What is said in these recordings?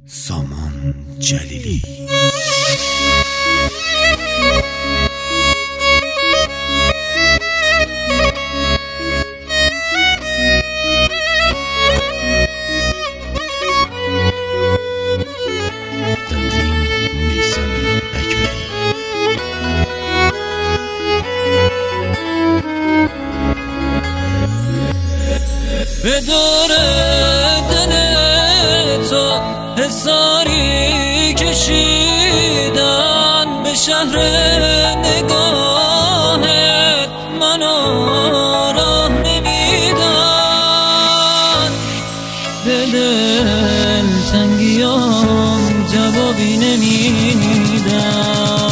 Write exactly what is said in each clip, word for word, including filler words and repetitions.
سامان جلیلی. به دور دل تو حصاری کشیدن، به شهر نگاهت منو راه نمیدن، به دل تنگیام جوابی نمیدن.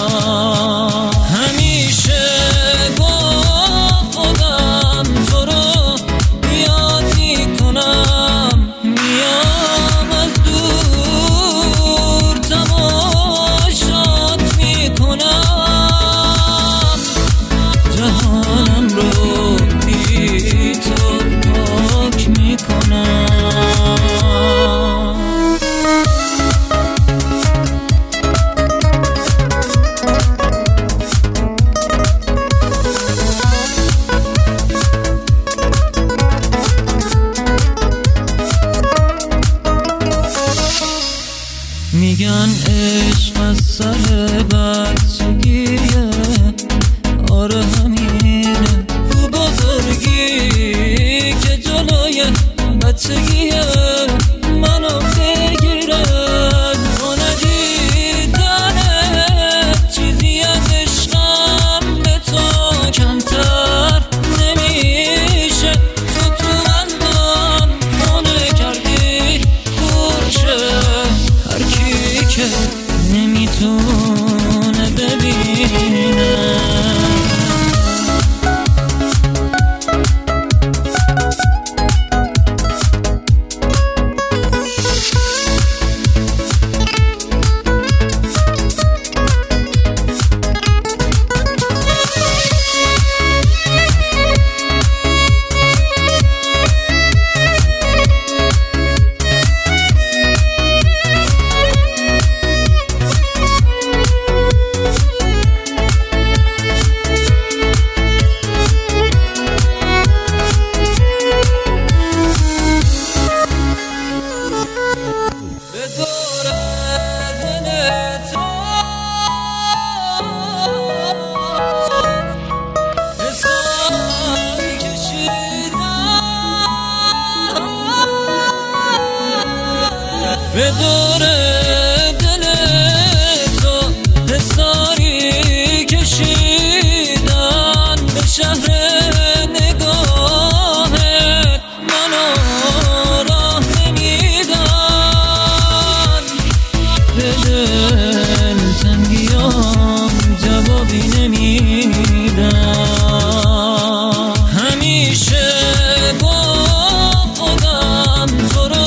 میگن عشق از سر بچگیه، آره همینه، تو بزرگی که جلوی بچگیه منو بگیره. تو ندیدنت چیزی از عشقم به تو کمتر نمیشه. تو تو اندام خونه کردی خوشه، که نمیتونه ببینه. به دور دل تو حصاری کشیدن، به شهر نگاهت منو راه نمیدن، به دل تنگیام جوابی نمیدن. همیشه با خودم تو رو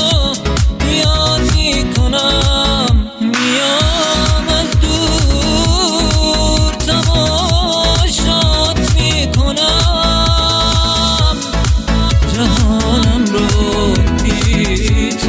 میام از دور تماشات میکنم، جهانم رو بی